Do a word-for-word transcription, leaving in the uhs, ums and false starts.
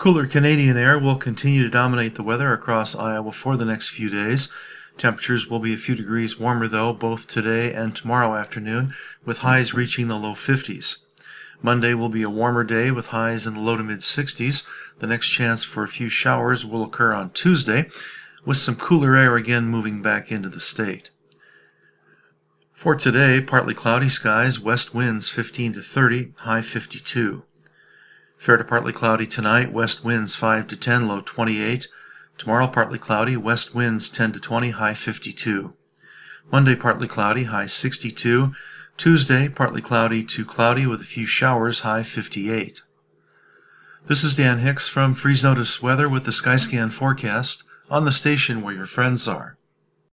Cooler Canadian air will continue to dominate the weather across Iowa for the next few days. Temperatures will be a few degrees warmer, though, both today and tomorrow afternoon, with highs reaching the low fifties. Monday will be a warmer day with highs in the low to mid sixties. The next chance for a few showers will occur on Tuesday, with some cooler air again moving back into the state. For today, partly cloudy skies, west winds fifteen to thirty, high fifty-two. Fair to partly cloudy tonight, west winds five to ten, low twenty-eight. Tomorrow, partly cloudy, west winds ten to twenty, high fifty-two. Monday, partly cloudy, high sixty-two. Tuesday, partly cloudy to cloudy with a few showers, high fifty-eight. This is Dan Hicks from Freeze Notice Weather with the Skyscan forecast on the station where your friends are.